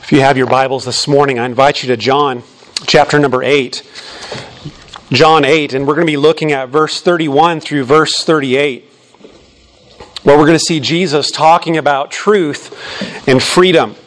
If you have your Bibles this morning, I invite you to John chapter number 8. John 8, and we're going to be looking at verse 31 through verse 38, where we're going to see Jesus talking about truth and freedom.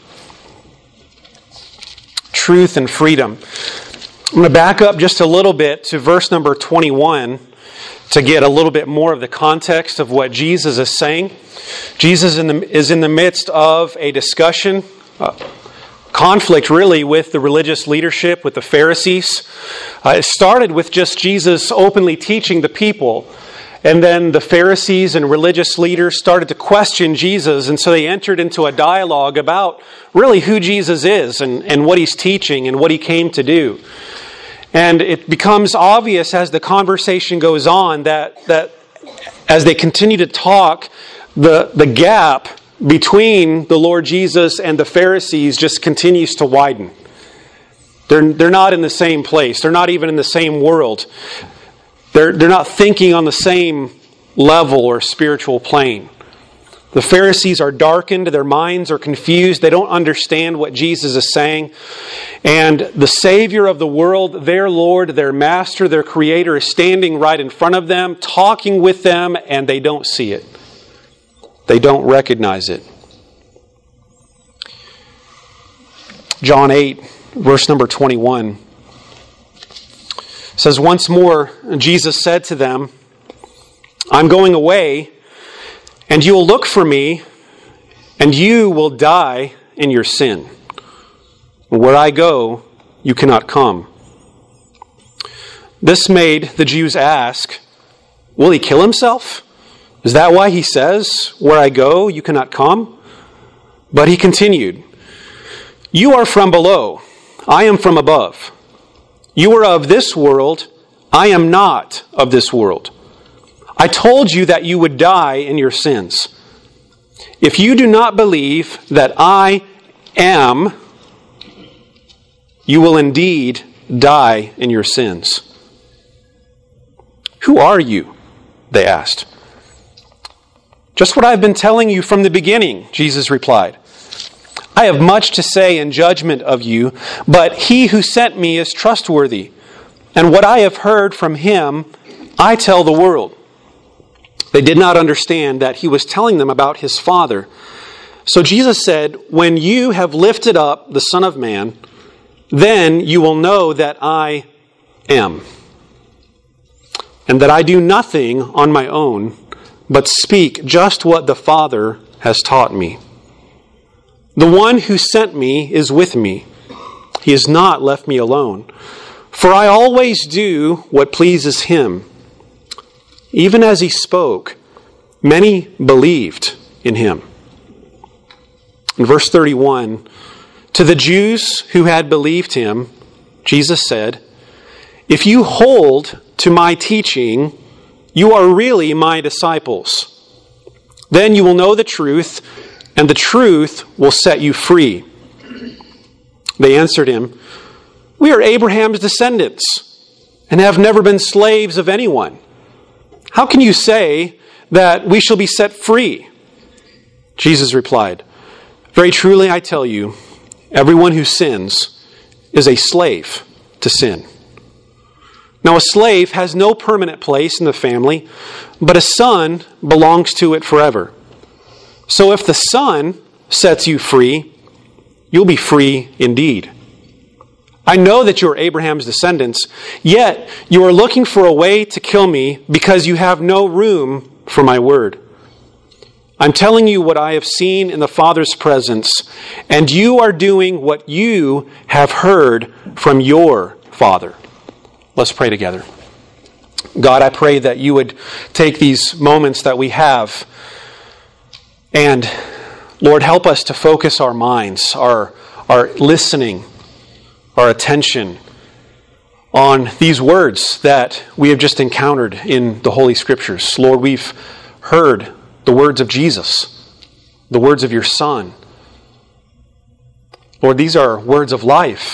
Truth and freedom. I'm going to back up just a little bit to verse number 21 to get a little bit more of the context of what Jesus is saying. Jesus is in the midst of a discussion, conflict really with the religious leadership, with the Pharisees. It started with just Jesus openly teaching the people. And then the Pharisees and religious leaders started to question Jesus. And so they entered into a dialogue about really who Jesus is and what He's teaching and what He came to do. And it becomes obvious as the conversation goes on that as they continue to talk, the gap between the Lord Jesus and the Pharisees just continues to widen. They're not in the same place. They're not even in the same world. They're not thinking on the same level or spiritual plane. The Pharisees are darkened. Their minds are confused. They don't understand what Jesus is saying. And the Savior of the world, their Lord, their Master, their Creator, is standing right in front of them, talking with them, and they don't see it. They don't recognize it. John 8, verse number 21 says, "Once more Jesus said to them, 'I'm going away, and you will look for me, and you will die in your sin. Where I go, you cannot come.' This made the Jews ask, 'Will He kill Himself? Is that why He says, "Where I go, you cannot come"?' But He continued, 'You are from below, I am from above. You are of this world, I am not of this world. I told you that you would die in your sins. If you do not believe that I am, you will indeed die in your sins.' 'Who are you?' they asked. 'Just what I've been telling you from the beginning,' Jesus replied. 'I have much to say in judgment of you, but He who sent me is trustworthy, and what I have heard from Him, I tell the world.' They did not understand that He was telling them about His Father. So Jesus said, 'When you have lifted up the Son of Man, then you will know that I am, and that I do nothing on my own, but speak just what the Father has taught me. The one who sent me is with me. He has not left me alone, for I always do what pleases Him.' Even as He spoke, many believed in Him." In verse 31, to the Jews who had believed Him, Jesus said, "If you hold to my teaching, you are really my disciples. Then you will know the truth, and the truth will set you free." They answered Him, "We are Abraham's descendants and have never been slaves of anyone. How can you say that we shall be set free?" Jesus replied, "Very truly I tell you, everyone who sins is a slave to sin. Now a slave has no permanent place in the family, but a son belongs to it forever. So if the Son sets you free, you'll be free indeed. I know that you are Abraham's descendants, yet you are looking for a way to kill me because you have no room for my word. I'm telling you what I have seen in the Father's presence, and you are doing what you have heard from your Father." Let's pray together. God, I pray that you would take these moments that we have and, Lord, help us to focus our minds, our listening, our attention on these words that we have just encountered in the Holy Scriptures. Lord, we've heard the words of Jesus, the words of your Son. Lord, these are words of life.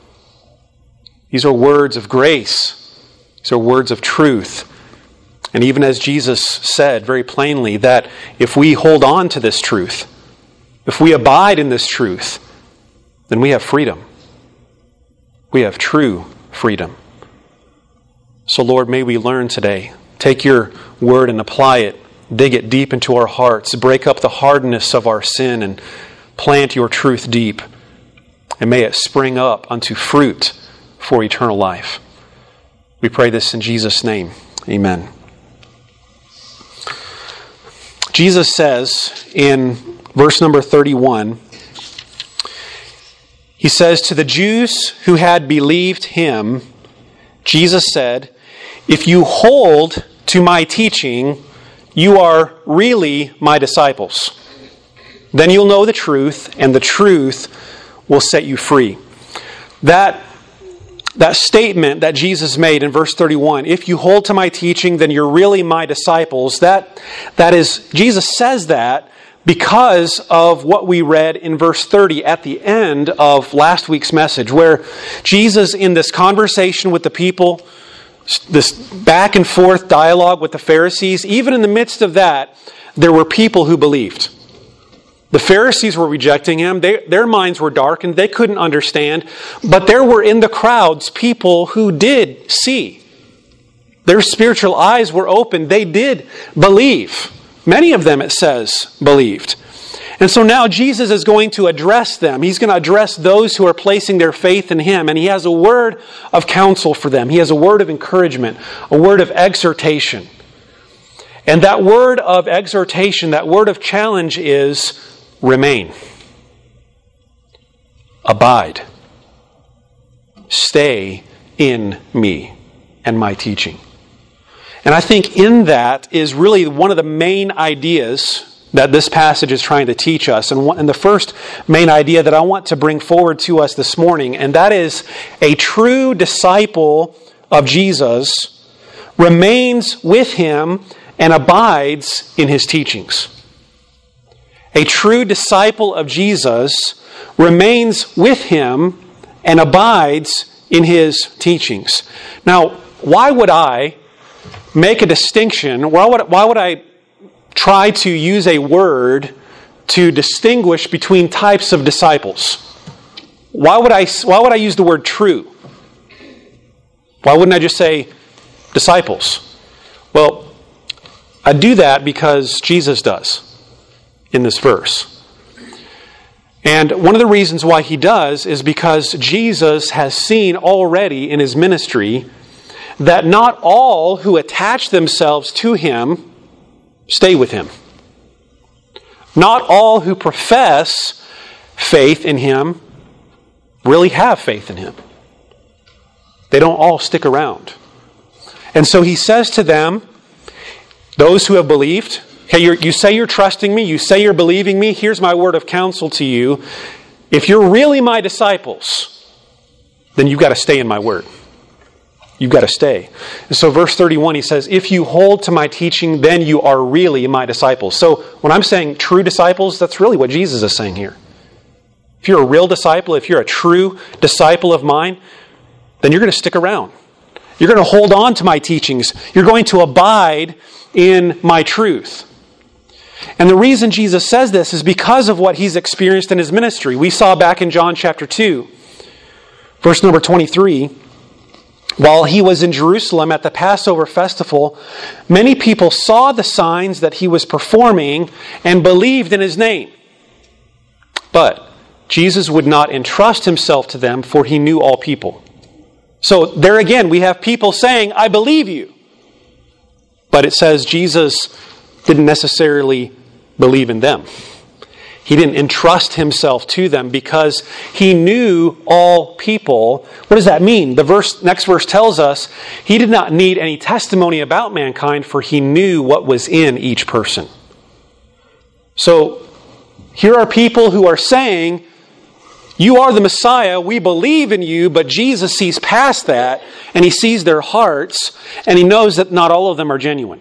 These are words of grace. These are words of truth. And even as Jesus said very plainly, that if we hold on to this truth, if we abide in this truth, then we have freedom. We have true freedom. So Lord, may we learn today. Take your word and apply it. Dig it deep into our hearts. Break up the hardness of our sin and plant your truth deep. And may it spring up unto fruit for eternal life. We pray this in Jesus' name. Amen. Jesus says in verse number 31, he says, to the Jews who had believed him, Jesus said, if you hold to my teaching, you are really my disciples. Then you'll know the truth, and the truth will set you free. That statement that Jesus made in verse 31, if you hold to my teaching, then you're really my disciples. That is, Jesus says that because of what we read in verse 30 at the end of last week's message, where Jesus, in this conversation with the people, this back and forth dialogue with the Pharisees, even in the midst of that, there were people who believed. The Pharisees were rejecting him. Their minds were darkened. They couldn't understand. But there were in the crowds people who did see. Their spiritual eyes were open. They did believe. Many of them, it says, believed. And so now Jesus is going to address them. He's going to address those who are placing their faith in him. And he has a word of counsel for them. He has a word of encouragement, a word of exhortation. And that word of exhortation, that word of challenge is remain. Abide. Stay in me and my teaching. And I think in that is really one of the main ideas that this passage is trying to teach us. And the first main idea that I want to bring forward to us this morning, and that is a true disciple of Jesus remains with him and abides in his teachings. A true disciple of Jesus remains with him and abides in his teachings. Now, why would I make a distinction? Why would I try to use a word to distinguish between types of disciples? Why would I use the word true? Why wouldn't I just say disciples? Well, I do that because Jesus does in this verse. And one of the reasons why he does is because Jesus has seen already in his ministry that not all who attach themselves to him stay with him. Not all who profess faith in him really have faith in him. They don't all stick around. And so he says to them, those who have believed, okay, you say you're trusting me, you say you're believing me, here's my word of counsel to you. If you're really my disciples, then you've got to stay in my word. You've got to stay. And so verse 31, he says, if you hold to my teaching, then you are really my disciples. So when I'm saying true disciples, that's really what Jesus is saying here. If you're a real disciple, if you're a true disciple of mine, then you're going to stick around. You're going to hold on to my teachings. You're going to abide in my truth. And the reason Jesus says this is because of what he's experienced in his ministry. We saw back in John chapter 2, verse number 23, while he was in Jerusalem at the Passover festival, many people saw the signs that he was performing and believed in his name. But Jesus would not entrust himself to them, for he knew all people. So there again, we have people saying, I believe you. But it says Jesus didn't necessarily believe in them. He didn't entrust himself to them because he knew all people. What does that mean? The next verse tells us he did not need any testimony about mankind, for he knew what was in each person. So here are people who are saying, you are the Messiah, we believe in you, but Jesus sees past that, and he sees their hearts, and he knows that not all of them are genuine.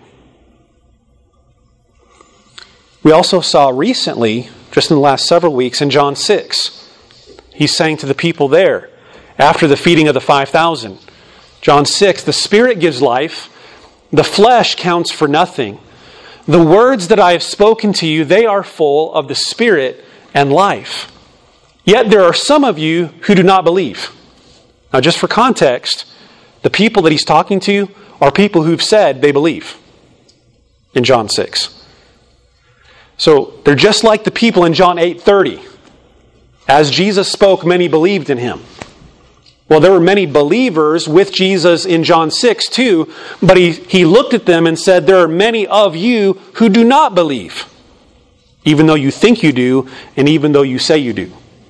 We also saw recently, just in the last several weeks, in John 6, he's saying to the people there, after the feeding of the 5,000, John 6, the Spirit gives life, the flesh counts for nothing. The words that I have spoken to you, they are full of the Spirit and life. Yet there are some of you who do not believe. Now, just for context, the people that he's talking to are people who've said they believe in John 6. So they're just like the people in John 8:30. As Jesus spoke, many believed in him. Well, there were many believers with Jesus in John 6 too, but he looked at them and said, there are many of you who do not believe, even though you think you do, and even though you say you do.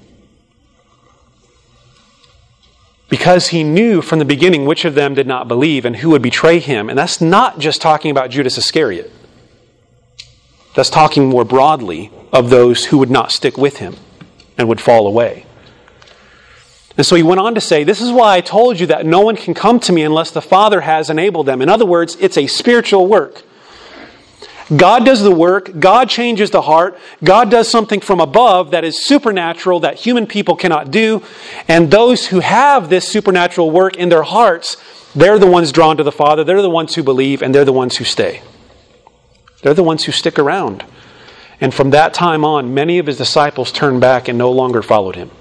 Because he knew from the beginning which of them did not believe and who would betray him. And that's not just talking about Judas Iscariot. That's talking more broadly of those who would not stick with him and would fall away. And so he went on to say, this is why I told you that no one can come to me unless the Father has enabled them. In other words, it's a spiritual work. God does the work. God changes the heart. God does something from above that is supernatural that human people cannot do. And those who have this supernatural work in their hearts, they're the ones drawn to the Father. They're the ones who believe, and they're the ones who stay. They're the ones who stick around. And from that time on, many of his disciples turned back and no longer followed him.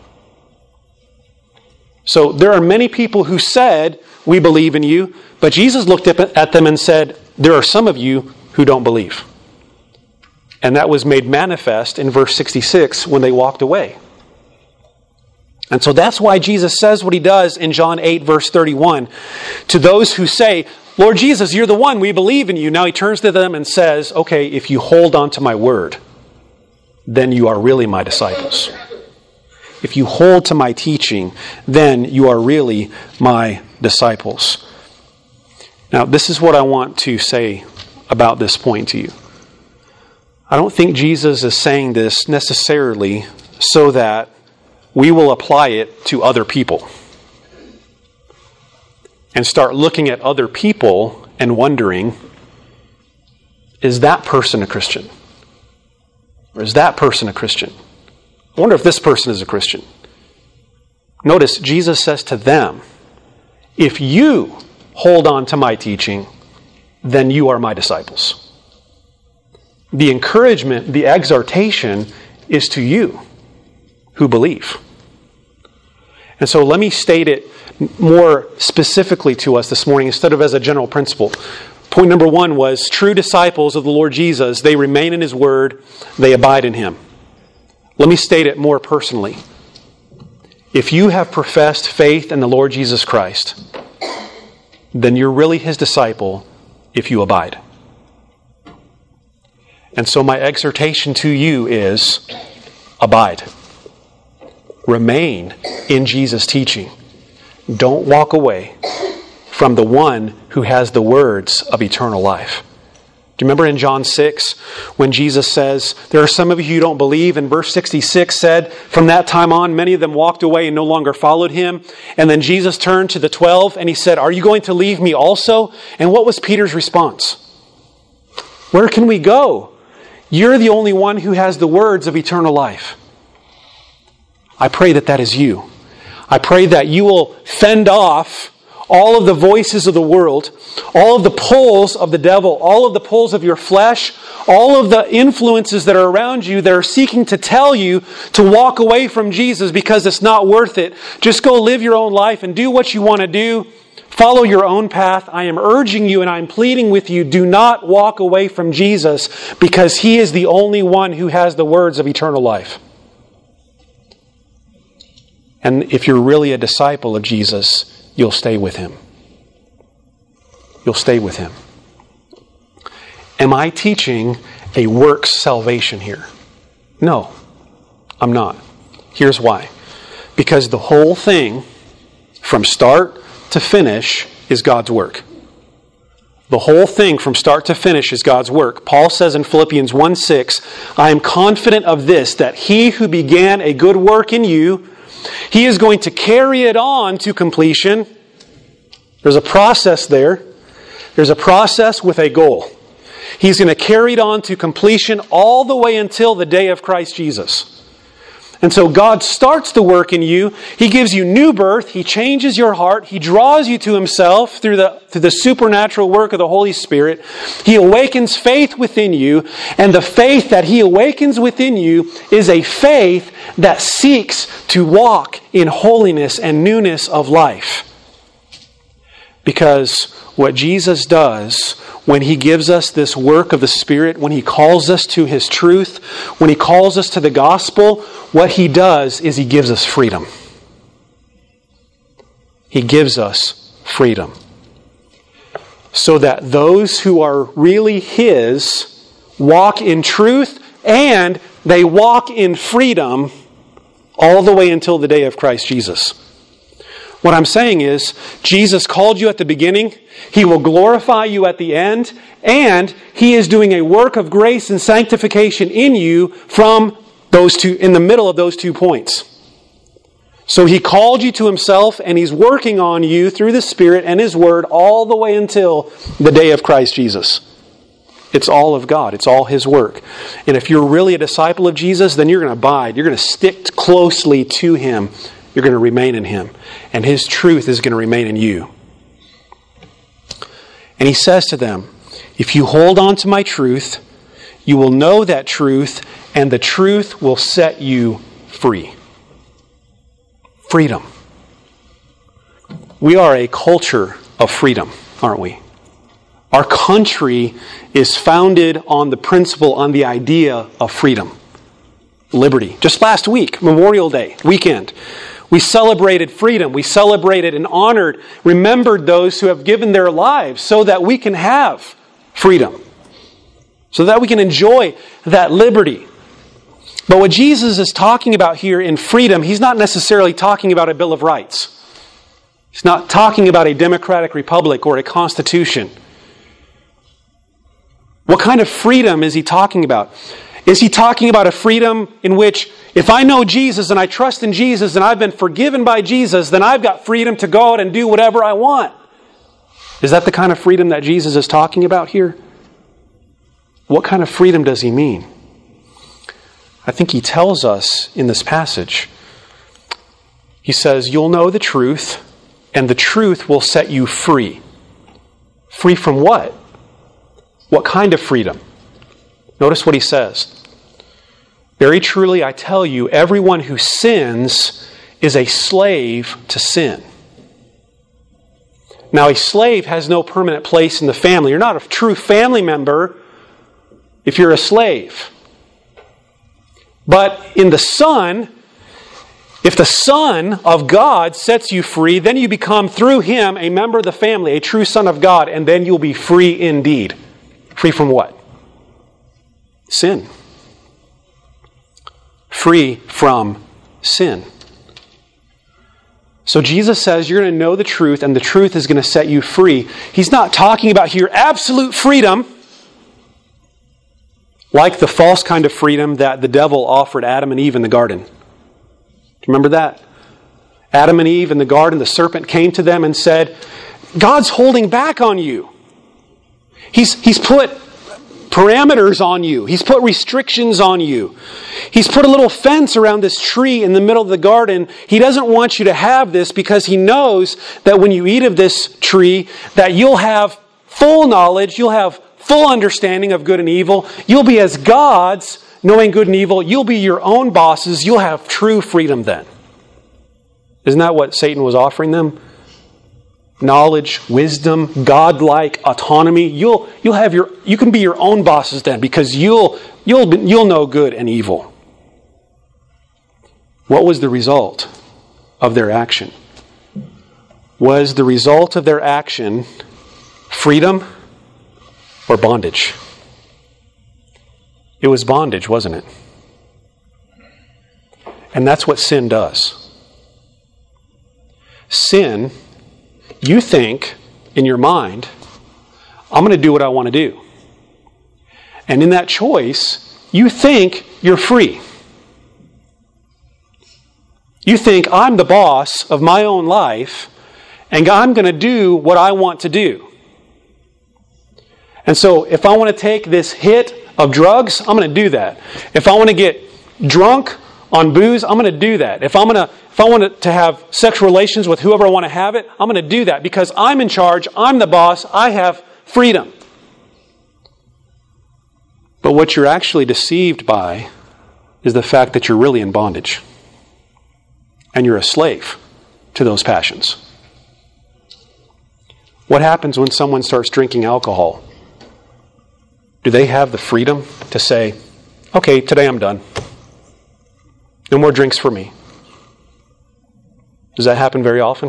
So there are many people who said, we believe in you, but Jesus looked at them and said, there are some of you who don't believe. And that was made manifest in verse 66 when they walked away. And so that's why Jesus says what he does in John 8, verse 31. To those who say, Lord Jesus, you're the one, we believe in you. Now he turns to them and says, okay, if you hold on to my word, then you are really my disciples. If you hold to my teaching, then you are really my disciples. Now, this is what I want to say about this point to you. I don't think Jesus is saying this necessarily so that we will apply it to other people and start looking at other people and wondering, is that person a Christian? Or is that person a Christian? I wonder if this person is a Christian. Notice, Jesus says to them, if you hold on to my teaching, then you are my disciples. The encouragement, the exhortation is to you who believe. And so let me state it more specifically to us this morning instead of as a general principle. Point number one was true disciples of the Lord Jesus, they remain in his word, they abide in him. Let me state it more personally. If you have professed faith in the Lord Jesus Christ, then you're really his disciple if you abide. And so my exhortation to you is abide. Remain in Jesus' teaching. Don't walk away from the one who has the words of eternal life. Do you remember in John 6 when Jesus says, there are some of you who don't believe, and verse 66 said, from that time on, many of them walked away and no longer followed him. And then Jesus turned to the 12 and he said, are you going to leave me also? And what was Peter's response? Where can we go? You're the only one who has the words of eternal life. I pray that that is you. I pray that you will fend off all of the voices of the world, all of the pulls of the devil, all of the pulls of your flesh, all of the influences that are around you that are seeking to tell you to walk away from Jesus because it's not worth it. Just go live your own life and do what you want to do. Follow your own path. I am urging you and I'm pleading with you, do not walk away from Jesus because he is the only one who has the words of eternal life. And if you're really a disciple of Jesus, you'll stay with him. You'll stay with him. Am I teaching a works salvation here? No, I'm not. Here's why. Because the whole thing, from start to finish, is God's work. The whole thing from start to finish is God's work. Paul says in Philippians 1:6, I am confident of this, that he who began a good work in you, he is going to carry it on to completion. There's a process there. There's a process with a goal. He's going to carry it on to completion all the way until the day of Christ Jesus. And so God starts the work in you. He gives you new birth. He changes your heart. He draws you to Himself through the supernatural work of the Holy Spirit. He awakens faith within you. And the faith that He awakens within you is a faith that seeks to walk in holiness and newness of life. Because what Jesus does when He gives us this work of the Spirit, when He calls us to His truth, when He calls us to the gospel, what He does is He gives us freedom. He gives us freedom. So that those who are really His walk in truth and they walk in freedom all the way until the day of Christ Jesus. What I'm saying is, Jesus called you at the beginning, He will glorify you at the end, and He is doing a work of grace and sanctification in you from those two, in the middle of those 2 points. So He called you to Himself, and He's working on you through the Spirit and His Word all the way until the day of Christ Jesus. It's all of God. It's all His work. And if you're really a disciple of Jesus, then you're going to abide. You're going to stick closely to Him. You're going to remain in Him. And His truth is going to remain in you. And He says to them, if you hold on to my truth, you will know that truth, and the truth will set you free. Freedom. We are a culture of freedom, aren't we? Our country is founded on the principle, on the idea of freedom. Liberty. Just last week, Memorial Day weekend, we celebrated freedom. We celebrated and honored, remembered those who have given their lives so that we can have freedom. So that we can enjoy that liberty. But what Jesus is talking about here in freedom, He's not necessarily talking about a Bill of Rights. He's not talking about a democratic republic or a constitution. What kind of freedom is He talking about? Is He talking about a freedom in which if I know Jesus and I trust in Jesus and I've been forgiven by Jesus, then I've got freedom to go out and do whatever I want? Is that the kind of freedom that Jesus is talking about here? What kind of freedom does He mean? I think He tells us in this passage. He says, you'll know the truth, and the truth will set you free. Free from what? What kind of freedom? Notice what He says. Very truly, I tell you, everyone who sins is a slave to sin. Now, a slave has no permanent place in the family. You're not a true family member if you're a slave. But in the Son, if the Son of God sets you free, then you become, through Him, a member of the family, a true son of God, and then you'll be free indeed. Free from what? Sin. Free from sin. So Jesus says you're going to know the truth, and the truth is going to set you free. He's not talking about here absolute freedom, like the false kind of freedom that the devil offered Adam and Eve in the garden. Do you remember that? Adam and Eve in the garden, the serpent came to them and said, God's holding back on you. He's put parameters on you. He's put restrictions on you. He's put a little fence around this tree in the middle of the garden. He doesn't want you to have this because He knows that when you eat of this tree, that you'll have full knowledge, you'll have full understanding of good and evil. You'll be as gods, knowing good and evil. You'll be your own bosses. You'll have true freedom then. Isn't that what Satan was offering them? Knowledge, wisdom, godlike autonomy. You can be your own bosses then, because you'll know good and evil. What was the result of their action? Was the result of their action freedom or bondage? It was bondage, wasn't it? And that's what sin does. Sin, you think in your mind, I'm going to do what I want to do. And in that choice, you think you're free. You think I'm the boss of my own life, and I'm going to do what I want to do. And so if I want to take this hit of drugs, I'm going to do that. If I want to get drunk on booze, I'm going to do that. If I want to have sexual relations with whoever I want to have it, I'm going to do that because I'm in charge, I'm the boss, I have freedom. But what you're actually deceived by is the fact that you're really in bondage. And you're a slave to those passions. What happens when someone starts drinking alcohol? Do they have the freedom to say, okay, today I'm done. No more drinks for me? Does that happen very often?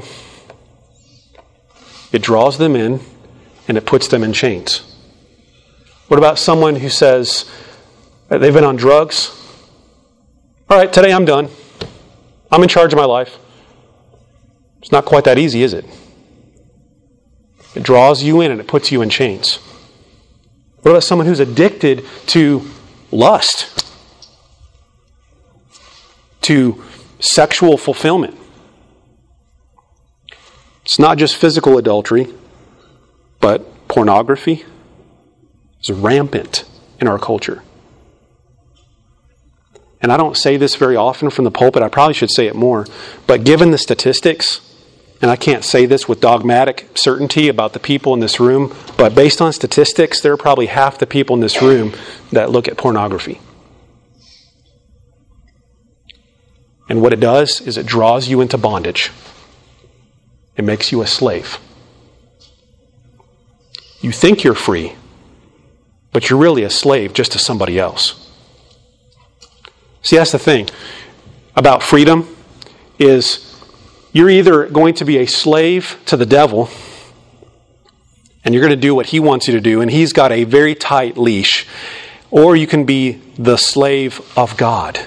It draws them in and it puts them in chains. What about someone who says they've been on drugs? All right, today I'm done. I'm in charge of my life. It's not quite that easy, is it? It draws you in and it puts you in chains. What about someone who's addicted to lust? To sexual fulfillment? It's not just physical adultery, but pornography is rampant in our culture. And I don't say this very often from the pulpit. I probably should say it more. But given the statistics, and I can't say this with dogmatic certainty about the people in this room, but based on statistics, there are probably half the people in this room that look at pornography. And what it does is it draws you into bondage. It makes you a slave. You think you're free, but you're really a slave just to somebody else. See, that's the thing about freedom is you're either going to be a slave to the devil and you're going to do what he wants you to do and he's got a very tight leash, or you can be the slave of God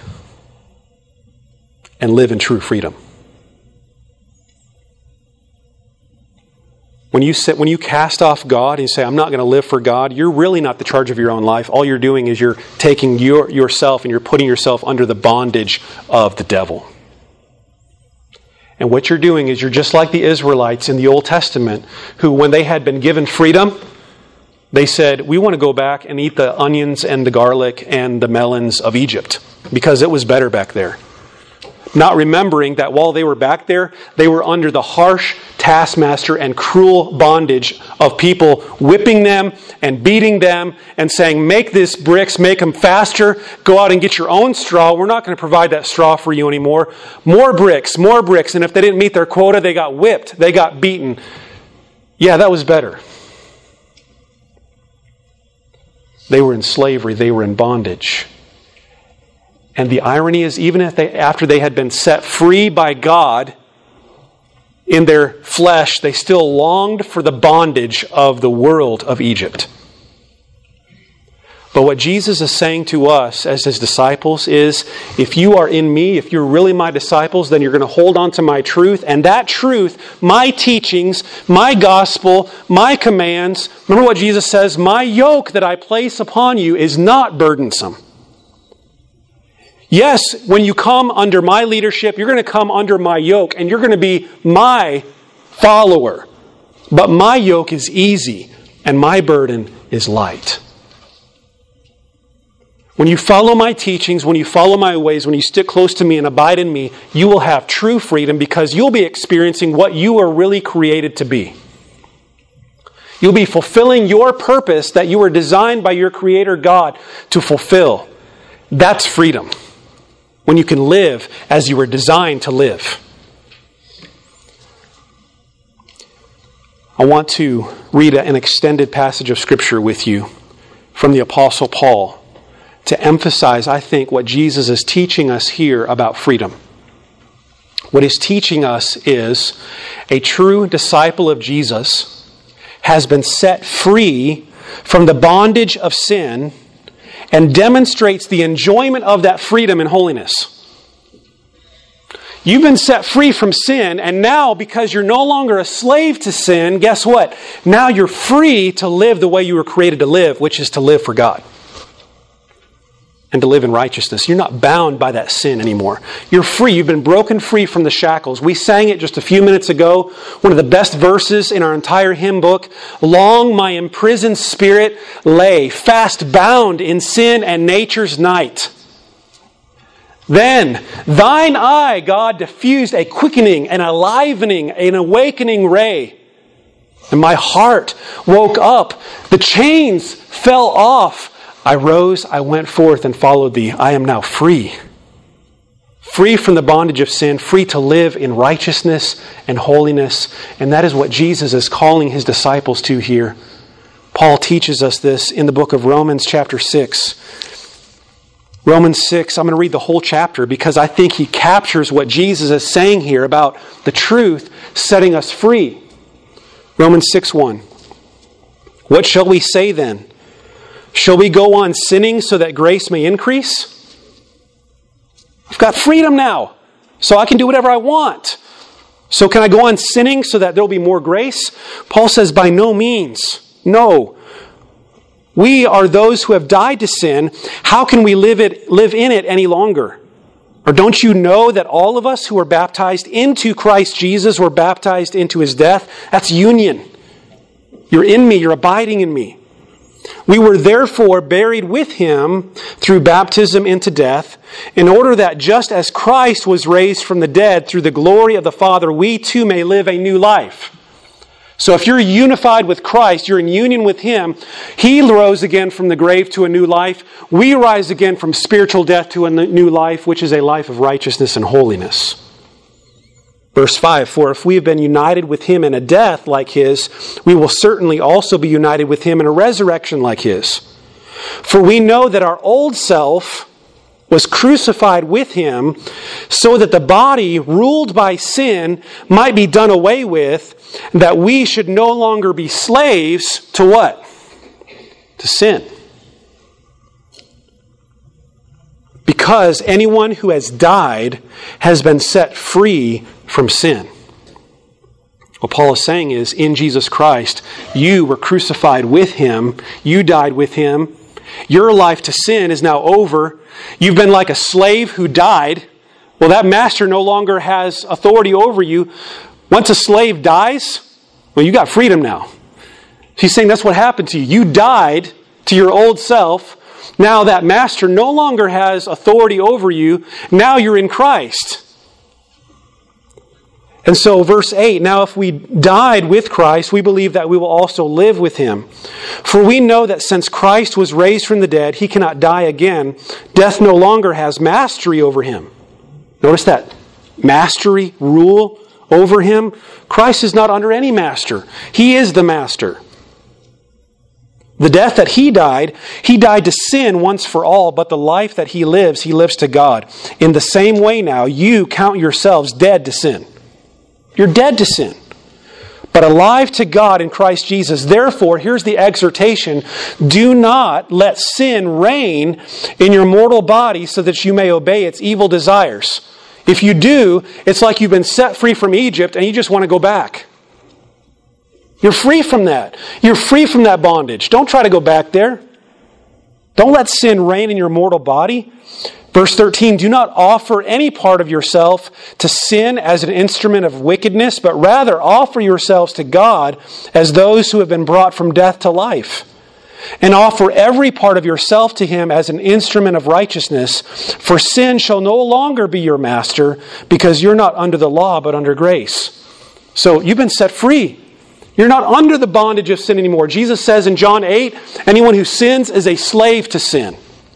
and live in true freedom. When you cast off God and you say, I'm not going to live for God, you're really not the charge of your own life. All you're doing is you're taking yourself and you're putting yourself under the bondage of the devil. And what you're doing is you're just like the Israelites in the Old Testament, who when they had been given freedom, they said, we want to go back and eat the onions and the garlic and the melons of Egypt because it was better back there. Not remembering that while they were back there, they were under the harsh taskmaster and cruel bondage of people whipping them and beating them and saying, make these bricks, make them faster, go out and get your own straw. We're not going to provide that straw for you anymore. More bricks. And if they didn't meet their quota, they got whipped, they got beaten. Yeah, that was better. They were in slavery, they were in bondage. And the irony is, even if after they had been set free by God in their flesh, they still longed for the bondage of the world of Egypt. But what Jesus is saying to us as His disciples is, if you are in me, if you're really my disciples, then you're going to hold on to my truth. And that truth, my teachings, my gospel, my commands, remember what Jesus says, my yoke that I place upon you is not burdensome. Yes, when you come under my leadership, you're going to come under my yoke and you're going to be my follower. But my yoke is easy and my burden is light. When you follow my teachings, when you follow my ways, when you stick close to me and abide in me, you will have true freedom because you'll be experiencing what you are really created to be. You'll be fulfilling your purpose that you were designed by your Creator God to fulfill. That's freedom. When you can live as you were designed to live. I want to read an extended passage of Scripture with you from the Apostle Paul to emphasize, I think, what Jesus is teaching us here about freedom. What He's teaching us is a true disciple of Jesus has been set free from the bondage of sin and demonstrates the enjoyment of that freedom and holiness. You've been set free from sin, and now because you're no longer a slave to sin, guess what? Now you're free to live the way you were created to live, which is to live for God. And to live in righteousness. You're not bound by that sin anymore. You're free. You've been broken free from the shackles. We sang it just a few minutes ago. One of the best verses in our entire hymn book. Long my imprisoned spirit lay, fast bound in sin and nature's night. Then thine eye, God, diffused a quickening, an enlivening, an awakening ray. And my heart woke up. The chains fell off. I rose, I went forth and followed thee. I am now free. Free from the bondage of sin, free to live in righteousness and holiness. And that is what Jesus is calling his disciples to here. Paul teaches us this in the book of Romans chapter 6. Romans 6, I'm going to read the whole chapter because I think he captures what Jesus is saying here about the truth setting us free. Romans 6:1. What shall we say then? Shall we go on sinning so that grace may increase? I've got freedom now, so I can do whatever I want. So can I go on sinning so that there will be more grace? Paul says, by no means. No. We are those who have died to sin. How can we live in it any longer? Or don't you know that all of us who were baptized into Christ Jesus were baptized into his death? That's union. You're in me. You're abiding in me. We were therefore buried with him through baptism into death, in order that just as Christ was raised from the dead through the glory of the Father, we too may live a new life. So if you're unified with Christ, you're in union with him, he rose again from the grave to a new life. We rise again from spiritual death to a new life, which is a life of righteousness and holiness. Verse 5, for if we have been united with him in a death like his, we will certainly also be united with him in a resurrection like his. For we know that our old self was crucified with him so that the body ruled by sin might be done away with, that we should no longer be slaves to what? To sin. Because anyone who has died has been set free from sin. What Paul is saying is, in Jesus Christ, you were crucified with him. You died with him. Your life to sin is now over. You've been like a slave who died. Well, that master no longer has authority over you. Once a slave dies, well, you got freedom now. He's saying that's what happened to you. You died to your old self. Now that master no longer has authority over you. Now you're in Christ. And so verse 8, now if we died with Christ, we believe that we will also live with him. For we know that since Christ was raised from the dead, he cannot die again. Death no longer has mastery over him. Notice that mastery, rule over him. Christ is not under any master. He is the master. The death that he died to sin once for all, but the life that he lives to God. In the same way now, you count yourselves dead to sin. You're dead to sin, but alive to God in Christ Jesus. Therefore, here's the exhortation. Do not let sin reign in your mortal body so that you may obey its evil desires. If you do, it's like you've been set free from Egypt and you just want to go back. You're free from that. You're free from that bondage. Don't try to go back there. Don't let sin reign in your mortal body. Verse 13, do not offer any part of yourself to sin as an instrument of wickedness, but rather offer yourselves to God as those who have been brought from death to life. And offer every part of yourself to him as an instrument of righteousness. For sin shall no longer be your master, because you're not under the law, but under grace. So you've been set free. You're not under the bondage of sin anymore. Jesus says in John 8, anyone who sins is a slave to sin.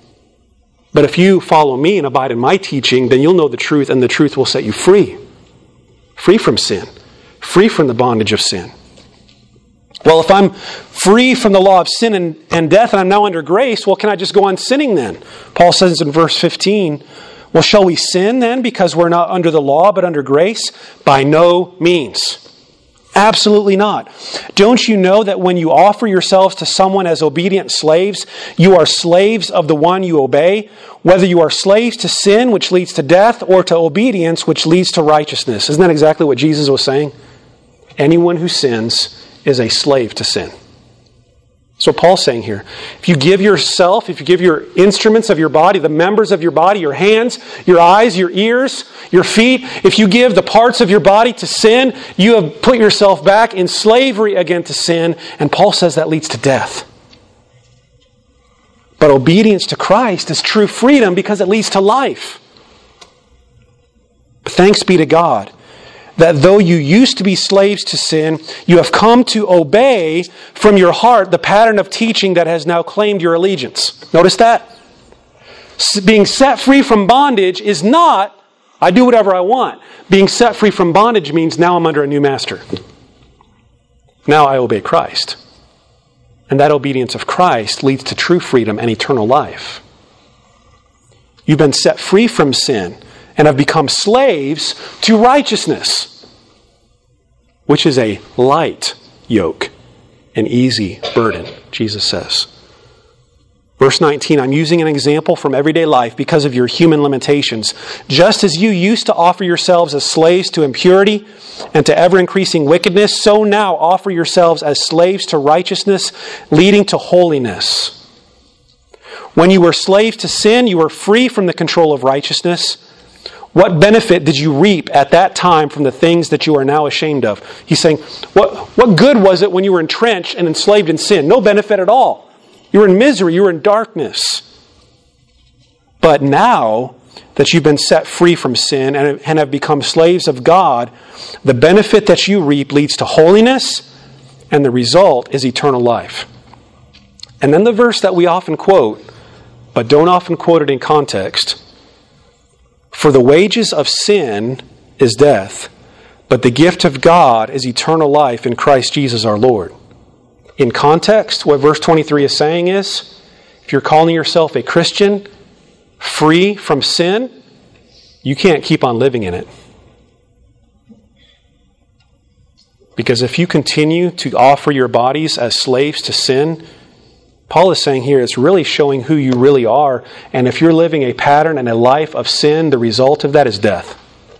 But if you follow me and abide in my teaching, then you'll know the truth, and the truth will set you free. Free from sin. Free from the bondage of sin. Well, if I'm free from the law of sin and death, and I'm now under grace, well, can I just go on sinning then? Paul says in verse 15, well, shall we sin then because we're not under the law but under grace? By no means. Absolutely not. Don't you know that when you offer yourselves to someone as obedient slaves, you are slaves of the one you obey, whether you are slaves to sin, which leads to death, or to obedience, which leads to righteousness? Isn't that exactly what Jesus was saying? Anyone who sins is a slave to sin. So Paul's saying here, if you give yourself, if you give your instruments of your body, the members of your body, your hands, your eyes, your ears, your feet, if you give the parts of your body to sin, you have put yourself back in slavery again to sin, and Paul says that leads to death. But obedience to Christ is true freedom because it leads to life. But thanks be to God that though you used to be slaves to sin, you have come to obey from your heart the pattern of teaching that has now claimed your allegiance. Notice that? Being set free from bondage is not, I do whatever I want. Being set free from bondage means now I'm under a new master. Now I obey Christ. And that obedience of Christ leads to true freedom and eternal life. You've been set free from sin and have become slaves to righteousness, which is a light yoke, an easy burden, Jesus says. Verse 19, I'm using an example from everyday life because of your human limitations. Just as you used to offer yourselves as slaves to impurity and to ever-increasing wickedness, so now offer yourselves as slaves to righteousness, leading to holiness. When you were slaves to sin, you were free from the control of righteousness. What benefit did you reap at that time from the things that you are now ashamed of? He's saying, what good was it when you were entrenched and enslaved in sin? No benefit at all. You were in misery. You were in darkness. But now that you've been set free from sin and have become slaves of God, the benefit that you reap leads to holiness, and the result is eternal life. And then the verse that we often quote, but don't often quote it in context, for the wages of sin is death, but the gift of God is eternal life in Christ Jesus our Lord. In context, what verse 23 is saying is, if you're calling yourself a Christian, free from sin, you can't keep on living in it. Because if you continue to offer your bodies as slaves to sin, Paul is saying here it's really showing who you really are. And if you're living a pattern and a life of sin, the result of that is death.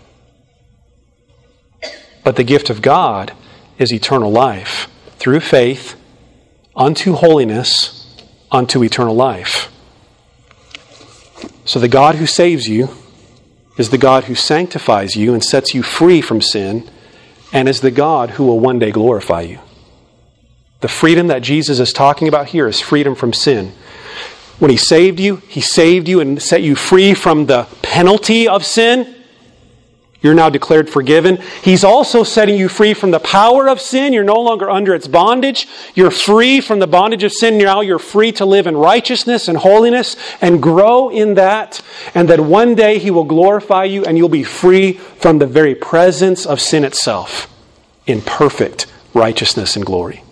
But the gift of God is eternal life through faith unto holiness, unto eternal life. So the God who saves you is the God who sanctifies you and sets you free from sin, and is the God who will one day glorify you. The freedom that Jesus is talking about here is freedom from sin. When He saved you and set you free from the penalty of sin. You're now declared forgiven. He's also setting you free from the power of sin. You're no longer under its bondage. You're free from the bondage of sin. Now you're free to live in righteousness and holiness and grow in that. And that one day He will glorify you and you'll be free from the very presence of sin itself in perfect righteousness and glory.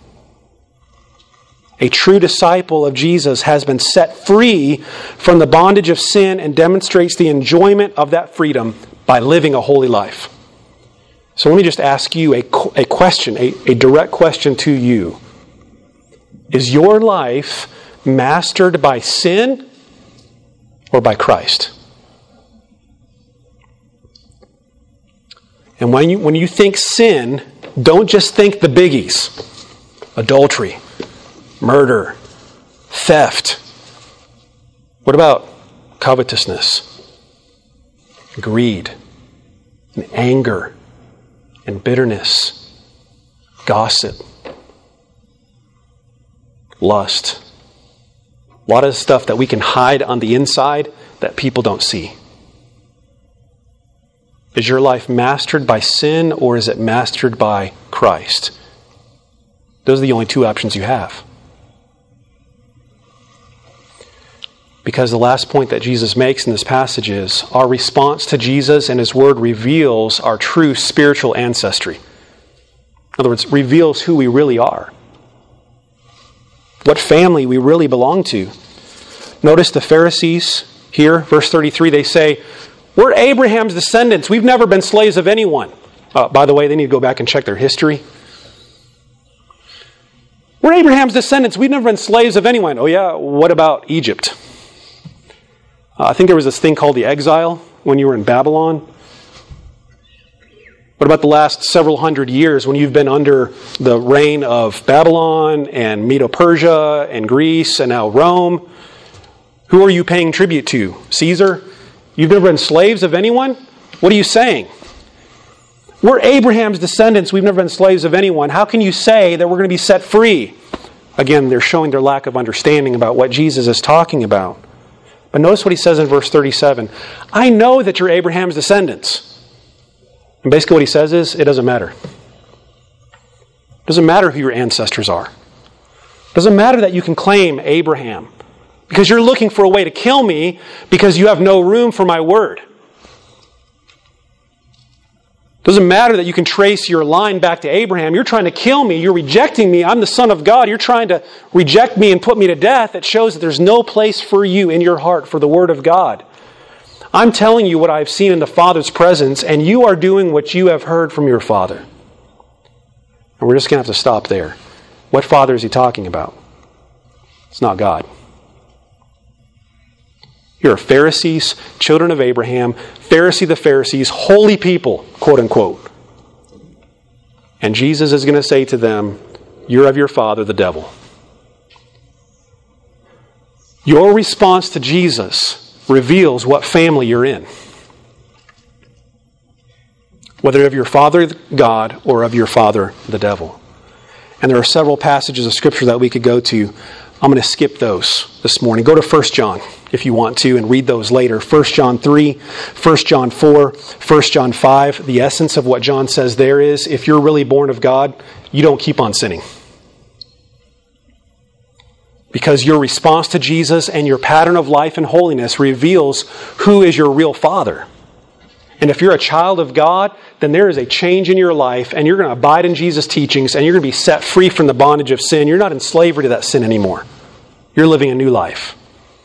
A true disciple of Jesus has been set free from the bondage of sin and demonstrates the enjoyment of that freedom by living a holy life. So let me just ask you a question, a direct question to you. Is your life mastered by sin or by Christ? And when you think sin, don't just think the biggies. Adultery, murder, theft. What about covetousness, greed, and anger, and bitterness, gossip, lust? A lot of stuff that we can hide on the inside that people don't see. Is your life mastered by sin or is it mastered by Christ? Those are the only two options you have. Because the last point that Jesus makes in this passage is our response to Jesus and His Word reveals our true spiritual ancestry. In other words, reveals who we really are. What family we really belong to. Notice the Pharisees here, verse 33, they say, we're Abraham's descendants. We've never been slaves of anyone. By the way, they need to go back and check their history. We're Abraham's descendants. We've never been slaves of anyone. Oh yeah, what about Egypt? I think there was this thing called the exile when you were in Babylon. What about the last several hundred years when you've been under the reign of Babylon and Medo-Persia and Greece and now Rome? Who are you paying tribute to? Caesar? You've never been slaves of anyone? What are you saying? We're Abraham's descendants. We've never been slaves of anyone. How can you say that we're going to be set free? Again, they're showing their lack of understanding about what Jesus is talking about. But notice what He says in verse 37. I know that you're Abraham's descendants. And basically what he says is, it doesn't matter. It doesn't matter who your ancestors are. It doesn't matter that you can claim Abraham, because you're looking for a way to kill me because you have no room for my word. It doesn't matter that you can trace your line back to Abraham. You're trying to kill me. You're rejecting me. I'm the Son of God. You're trying to reject me and put me to death. It shows that there's no place for you in your heart for the Word of God. I'm telling you what I've seen in the Father's presence, and you are doing what you have heard from your Father. And we're just going to have to stop there. What Father is he talking about? It's not God. Here are Pharisees, children of Abraham, Pharisee the Pharisees, holy people, quote unquote. And Jesus is going to say to them, you're of your father, the devil. Your response to Jesus reveals what family you're in. Whether of your father, God, or of your father, the devil. And there are several passages of Scripture that we could go to. I'm going to skip those this morning. Go to 1 John if you want to and read those later. 1 John 3, 1 John 4, 1 John 5. The essence of what John says there is, if you're really born of God, you don't keep on sinning. Because your response to Jesus and your pattern of life and holiness reveals who is your real Father. And if you're a child of God, then there is a change in your life, and you're going to abide in Jesus' teachings, and you're going to be set free from the bondage of sin. You're not in slavery to that sin anymore. You're living a new life.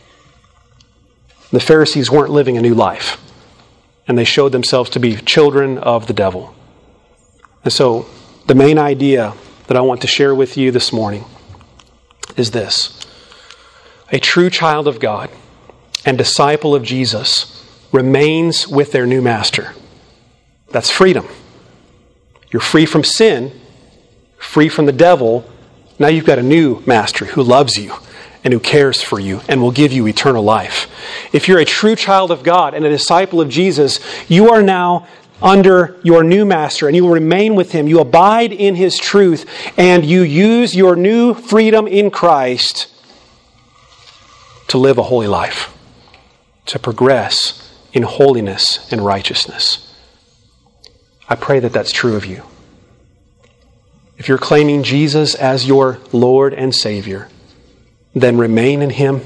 The Pharisees weren't living a new life, and they showed themselves to be children of the devil. And so, the main idea that I want to share with you this morning is this. A true child of God and disciple of Jesus remains with their new master. That's freedom. You're free from sin, free from the devil. Now you've got a new master who loves you and who cares for you and will give you eternal life. If you're a true child of God and a disciple of Jesus, you are now under your new master and you will remain with him. You abide in his truth and you use your new freedom in Christ to live a holy life, to progress in holiness and righteousness. I pray that that's true of you. If you're claiming Jesus as your Lord and Savior, then remain in him.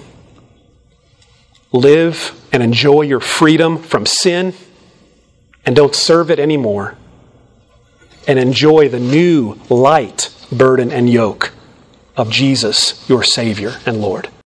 Live and enjoy your freedom from sin and don't serve it anymore. And enjoy the new light burden and yoke of Jesus, your Savior and Lord.